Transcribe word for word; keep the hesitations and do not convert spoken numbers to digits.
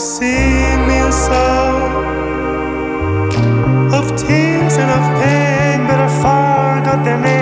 sing me a song of tears and of pain, but I forgot their name.